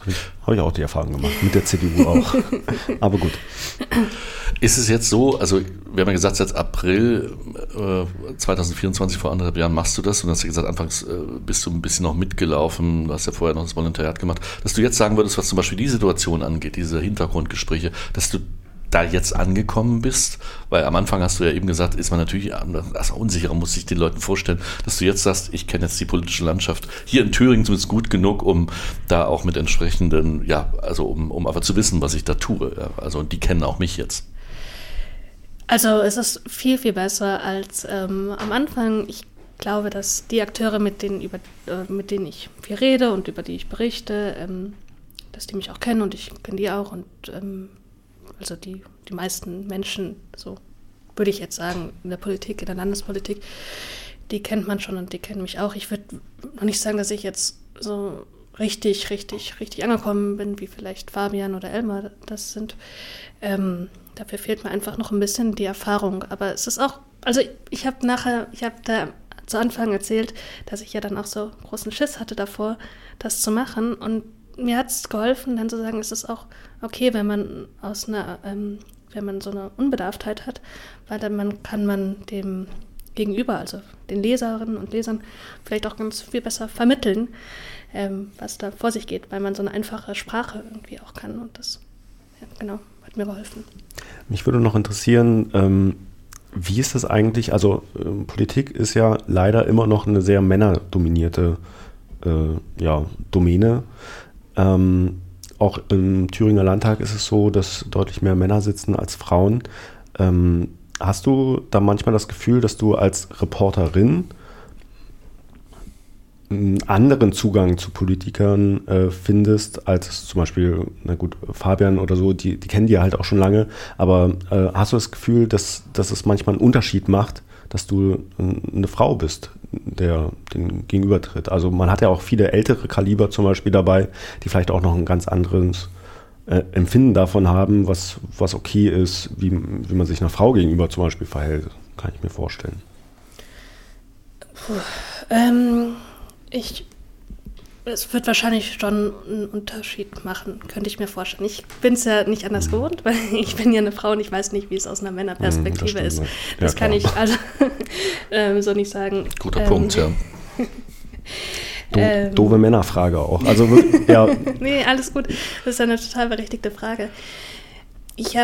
Habe ich auch die Erfahrung gemacht, mit der CDU auch. Aber gut. Ist es jetzt so, also wir haben ja gesagt, seit April 2024, vor 1,5 Jahren machst du das und hast ja gesagt, anfangs bist du ein bisschen noch mitgelaufen, du hast ja vorher noch das Volontariat gemacht, dass du jetzt sagen würdest, was zum Beispiel die Situation angeht, diese Hintergrundgespräche, dass du da jetzt angekommen bist, weil am Anfang hast du ja eben gesagt, ist man natürlich unsicherer, muss sich den Leuten vorstellen, dass du jetzt sagst, ich kenne jetzt die politische Landschaft hier in Thüringen zumindest gut genug, um da auch mit entsprechenden, also um aber zu wissen, was ich da tue. Ja, also und die kennen auch mich jetzt. Also es ist viel, viel besser als am Anfang. Ich glaube, dass die Akteure, mit denen ich viel rede und über die ich berichte, dass die mich auch kennen und ich kenne die auch und also die meisten Menschen, so würde ich jetzt sagen, in der Politik, in der Landespolitik, die kennt man schon und die kennen mich auch. Ich würde noch nicht sagen, dass ich jetzt so richtig angekommen bin, wie vielleicht Fabian oder Elmar das sind. Dafür fehlt mir einfach noch ein bisschen die Erfahrung. Aber es ist auch, also ich habe da zu Anfang erzählt, dass ich ja dann auch so großen Schiss hatte davor, das zu machen. Und mir hat es geholfen, dann zu sagen, es ist auch okay, wenn man wenn man so eine Unbedarftheit hat, weil dann kann man dem Gegenüber, also den Leserinnen und Lesern, vielleicht auch ganz viel besser vermitteln, was da vor sich geht, weil man so eine einfache Sprache irgendwie auch kann. Und das, hat mir geholfen. Mich würde noch interessieren, wie ist das eigentlich, also Politik ist ja leider immer noch eine sehr männerdominierte Domäne. Auch im Thüringer Landtag ist es so, dass deutlich mehr Männer sitzen als Frauen. Hast du da manchmal das Gefühl, dass du als Reporterin einen anderen Zugang zu Politikern findest, als zum Beispiel, Fabian oder so, die kennen die ja halt auch schon lange, aber hast du das Gefühl, dass es manchmal einen Unterschied macht, dass du eine Frau bist, der den gegenübertritt? Also man hat ja auch viele ältere Kaliber zum Beispiel dabei, die vielleicht auch noch ein ganz anderes Empfinden davon haben, was okay ist, wie man sich einer Frau gegenüber zum Beispiel verhält, kann ich mir vorstellen. Es wird wahrscheinlich schon einen Unterschied machen, könnte ich mir vorstellen. Ich bin es ja nicht anders gewohnt, weil ich bin ja eine Frau und ich weiß nicht, wie es aus einer Männerperspektive ist. Das kann ich also so nicht sagen. Guter Punkt, ja. Doofe Männerfrage auch. Also, ja. Nee, alles gut. Das ist eine total berechtigte Frage. Ich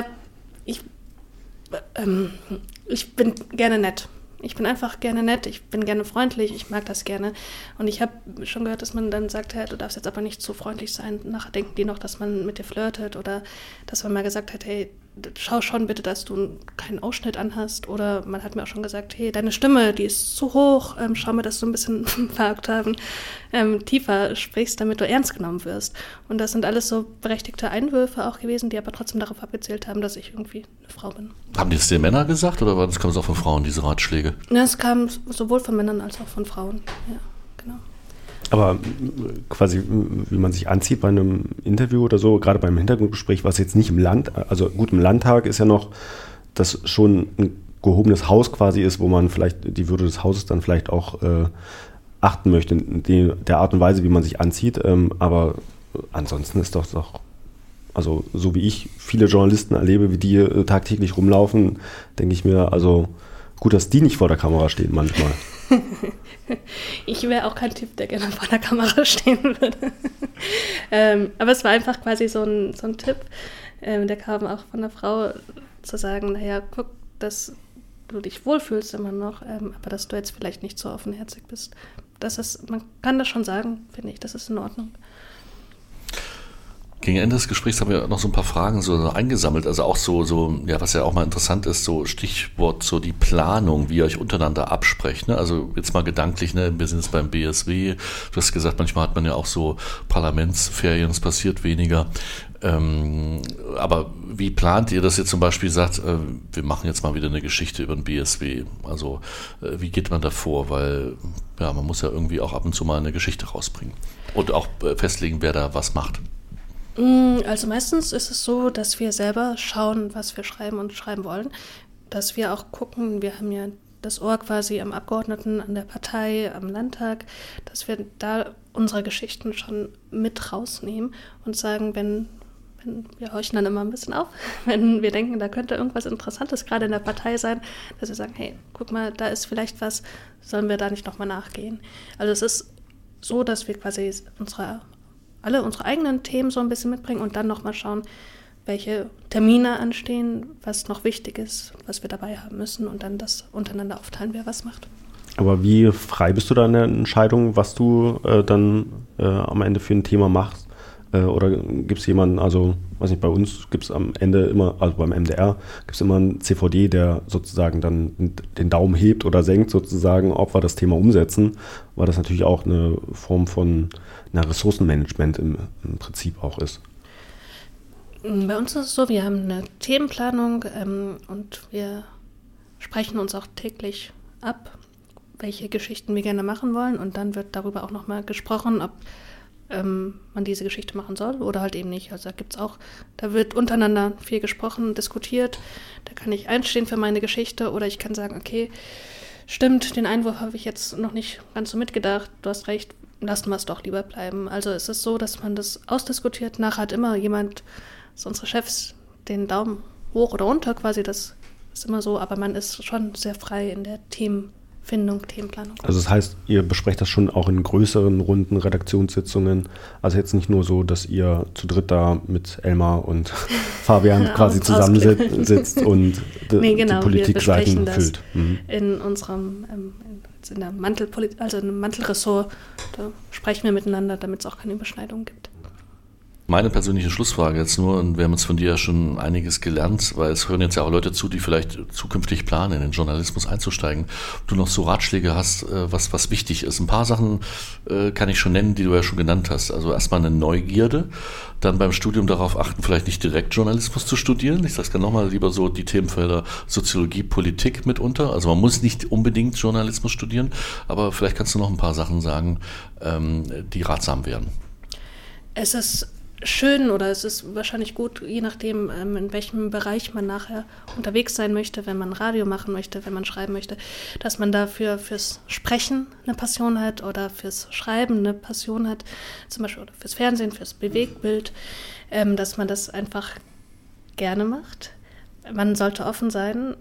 bin gerne nett. Ich bin einfach gerne nett, ich bin gerne freundlich, ich mag das gerne. Und ich habe schon gehört, dass man dann sagt, hey, du darfst jetzt aber nicht zu freundlich sein. Nachher denken die noch, dass man mit dir flirtet oder dass man mal gesagt hat, hey, schau schon bitte, dass du keinen Ausschnitt anhast. Oder man hat mir auch schon gesagt, hey, deine Stimme, die ist zu hoch, schau mal, dass du ein bisschen ein paar Oktaven tiefer sprichst, damit du ernst genommen wirst. Und das sind alles so berechtigte Einwürfe auch gewesen, die aber trotzdem darauf abgezielt haben, dass ich irgendwie eine Frau bin. Haben die das den Männern gesagt oder kam es auch von Frauen, diese Ratschläge? Ja, es kam sowohl von Männern als auch von Frauen, ja, genau. Aber quasi, wie man sich anzieht bei einem Interview oder so, gerade beim Hintergrundgespräch, was jetzt nicht im Land, also gut, im Landtag ist ja noch, das schon ein gehobenes Haus quasi ist, wo man vielleicht die Würde des Hauses dann vielleicht auch achten möchte, in der Art und Weise, wie man sich anzieht. Aber ansonsten ist doch, also so wie ich viele Journalisten erlebe, wie die tagtäglich rumlaufen, denke ich mir, also gut, dass die nicht vor der Kamera stehen manchmal. Ich wäre auch kein Typ, der gerne vor der Kamera stehen würde. Aber es war einfach quasi so ein Tipp, der kam auch von der Frau, zu sagen, naja, guck, dass du dich wohlfühlst immer noch, aber dass du jetzt vielleicht nicht so offenherzig bist. Man kann das schon sagen, finde ich, das ist in Ordnung. Gegen Ende des Gesprächs haben wir noch so ein paar Fragen so eingesammelt, also auch so, was ja auch mal interessant ist, so Stichwort so die Planung, wie ihr euch untereinander absprecht, ne? Also jetzt mal gedanklich, ne? Wir sind jetzt beim BSW, du hast gesagt, manchmal hat man ja auch so Parlamentsferien, es passiert weniger, aber wie plant ihr, dass ihr zum Beispiel sagt, wir machen jetzt mal wieder eine Geschichte über den BSW, also wie geht man da vor, weil ja, man muss ja irgendwie auch ab und zu mal eine Geschichte rausbringen und auch festlegen, wer da was macht. Also meistens ist es so, dass wir selber schauen, was wir schreiben und schreiben wollen, dass wir auch gucken, wir haben ja das Ohr quasi am Abgeordneten, an der Partei, am Landtag, dass wir da unsere Geschichten schon mit rausnehmen und sagen, wenn wir horchen dann immer ein bisschen auf, wenn wir denken, da könnte irgendwas Interessantes gerade in der Partei sein, dass wir sagen, hey, guck mal, da ist vielleicht was, sollen wir da nicht nochmal nachgehen? Also es ist so, dass wir quasi alle unsere eigenen Themen so ein bisschen mitbringen und dann nochmal schauen, welche Termine anstehen, was noch wichtig ist, was wir dabei haben müssen und dann das untereinander aufteilen, wer was macht. Aber wie frei bist du da in der Entscheidung, was du dann am Ende für ein Thema machst? Oder gibt es jemanden, also weiß nicht, bei uns gibt es am Ende immer, also beim MDR gibt es immer einen CVD, der sozusagen dann den Daumen hebt oder senkt sozusagen, ob wir das Thema umsetzen, weil das natürlich auch eine Form von Ressourcenmanagement im Prinzip auch ist. Bei uns ist es so, wir haben eine Themenplanung und wir sprechen uns auch täglich ab, welche Geschichten wir gerne machen wollen und dann wird darüber auch nochmal gesprochen, ob man diese Geschichte machen soll oder halt eben nicht. Also da wird untereinander viel gesprochen, diskutiert. Da kann ich einstehen für meine Geschichte oder ich kann sagen, okay, stimmt, den Einwurf habe ich jetzt noch nicht ganz so mitgedacht, du hast recht, lassen wir es doch lieber bleiben. Also es ist so, dass man das ausdiskutiert. Nachher hat immer jemand, so unsere Chefs, den Daumen hoch oder runter quasi, das ist immer so, aber man ist schon sehr frei in der Themenplanung. Also das heißt, ihr besprecht das schon auch in größeren Runden, Redaktionssitzungen. Also jetzt nicht nur so, dass ihr zu dritt da mit Elmar und Fabian quasi zusammensitzt und die Politikseiten füllt. In unserem in der im Mantelressort, da sprechen wir miteinander, damit es auch keine Überschneidungen gibt. Meine persönliche Schlussfrage jetzt nur, und wir haben jetzt von dir ja schon einiges gelernt, weil es hören jetzt ja auch Leute zu, die vielleicht zukünftig planen, in den Journalismus einzusteigen. Ob du noch so Ratschläge hast, was wichtig ist. Ein paar Sachen kann ich schon nennen, die du ja schon genannt hast. Also erstmal eine Neugierde, dann beim Studium darauf achten, vielleicht nicht direkt Journalismus zu studieren. Ich sag's gerne nochmal, lieber so die Themenfelder Soziologie, Politik mitunter. Also man muss nicht unbedingt Journalismus studieren, aber vielleicht kannst du noch ein paar Sachen sagen, die ratsam wären. Es ist schön oder es ist wahrscheinlich gut, je nachdem, in welchem Bereich man nachher unterwegs sein möchte, wenn man Radio machen möchte, wenn man schreiben möchte, dass man dafür fürs Sprechen eine Passion hat oder fürs Schreiben eine Passion hat, zum Beispiel oder fürs Fernsehen, fürs Bewegtbild, dass man das einfach gerne macht. Man sollte offen sein,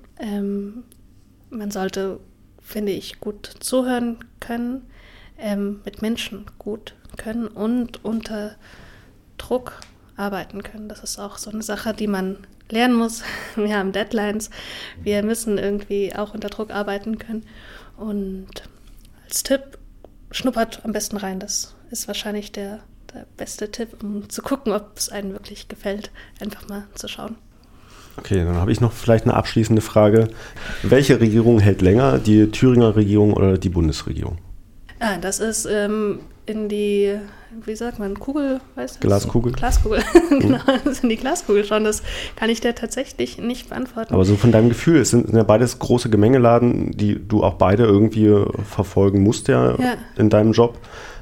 man sollte, finde ich, gut zuhören können, mit Menschen gut können und unter Druck arbeiten können. Das ist auch so eine Sache, die man lernen muss. Wir haben Deadlines. Wir müssen irgendwie auch unter Druck arbeiten können. Und als Tipp, schnuppert am besten rein. Das ist wahrscheinlich der beste Tipp, um zu gucken, ob es einem wirklich gefällt. Einfach mal zu schauen. Okay, dann habe ich noch vielleicht eine abschließende Frage. Welche Regierung hält länger, die Thüringer Regierung oder die Bundesregierung? Das ist in die, wie sagt man, Kugel, weißt du? Glaskugel. Glaskugel, genau, das ist in die Glaskugel schon, das kann ich dir tatsächlich nicht beantworten. Aber so von deinem Gefühl, es sind ja beides große Gemengeladen, die du auch beide irgendwie verfolgen musst ja. In deinem Job.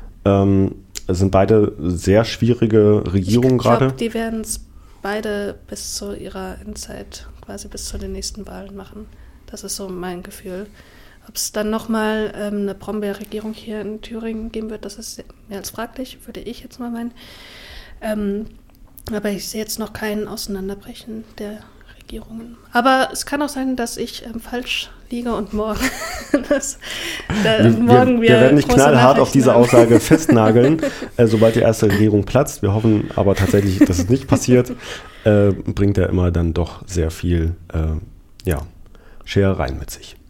Es sind beide sehr schwierige Regierungen gerade. Ich glaube, die werden es beide bis zu ihrer Endzeit, quasi bis zu den nächsten Wahlen machen. Das ist so mein Gefühl. Ob es dann nochmal eine Brombeer-Regierung hier in Thüringen geben wird, das ist mehr als fraglich, würde ich jetzt mal meinen. Aber ich sehe jetzt noch kein Auseinanderbrechen der Regierungen. Aber es kann auch sein, dass ich falsch liege und morgen wir werden nicht knallhart auf diese Aussage festnageln, sobald die erste Regierung platzt. Wir hoffen aber tatsächlich, dass es nicht passiert. Bringt ja immer dann doch sehr viel Scherereien mit sich.